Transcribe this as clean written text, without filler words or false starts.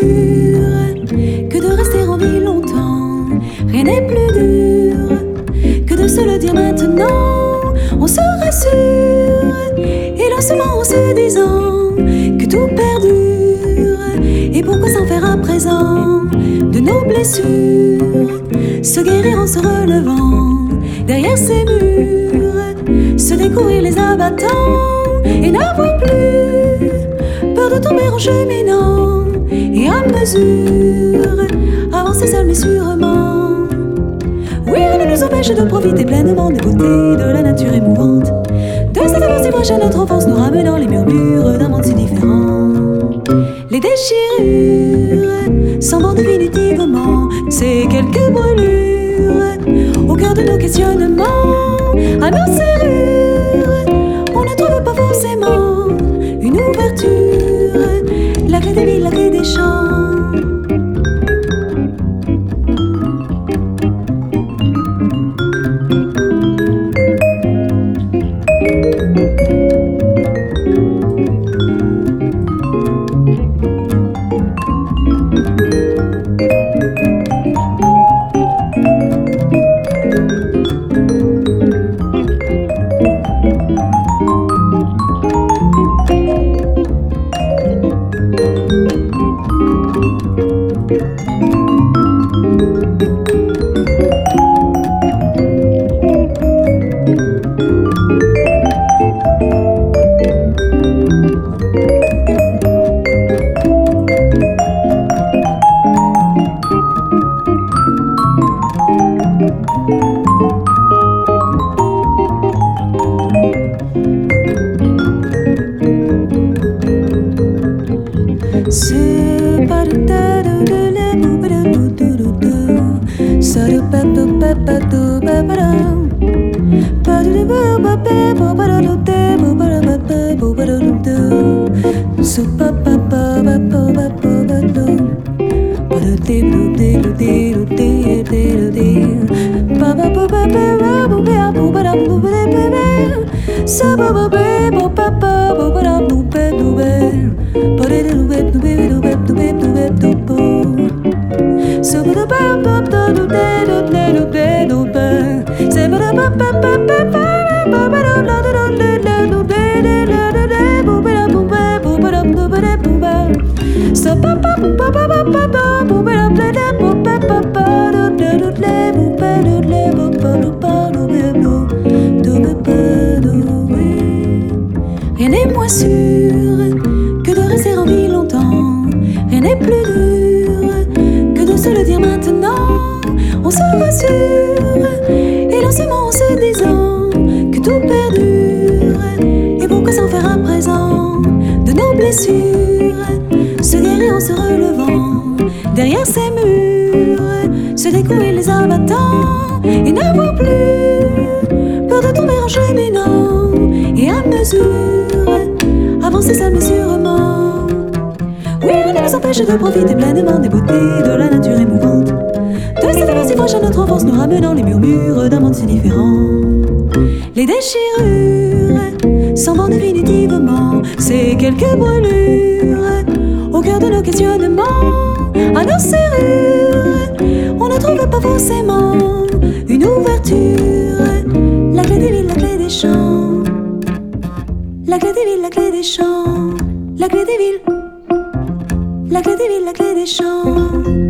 que de rester en vie longtemps. Rien n'est plus dur que de se le dire maintenant. On se rassure et doucement en se disant que tout perdure. Et pourquoi s'en faire à présent de nos blessures? Se guérir en se relevant derrière ces murs, se découvrir les abattants et n'avoir plus peur de tomber en cheminant. Et à mesure, avancer seul mais sûrement. Oui, rien ne nous empêche de profiter pleinement des beautés de la nature émouvante, de cette aventure si proche à notre enfance, nous ramenant les murmures d'un monde si différent. Les déchirures s'en vont définitivement, c'est quelques brûlures au cœur de nos questionnements. À nos serrures, on ne trouve pas forcément une ouverture, la clé des villes, la clé des champs. Rien n'est moins sûr que de rester en vie longtemps. Rien n'est plus dur que de se le dire maintenant. On se rassure et doucement en se disant que tout perdure. Et pourquoi s'en faire à présent de nos blessures? Se guérir en se relevant derrière ces murs, se découvrir les abattants et n'avoir plus peur de tomber en cheminant. Et à mesure, avancer seul mais sûrement. Oui, rien ne nous empêche de profiter pleinement des beautés de la nature émouvante, de cette aventure si proche à notre enfance, nous ramenant les murmures d'un monde si différent. Les déchirures s'en vont définitivement, c'est quelques brûlures au cœur de nos questionnements. À nos serrures, on ne trouve pas forcément une ouverture, la clé des villes, la clé des champs. La clé des villes, la clé des champs. La clé des villes, la clé des villes, la clé des champs.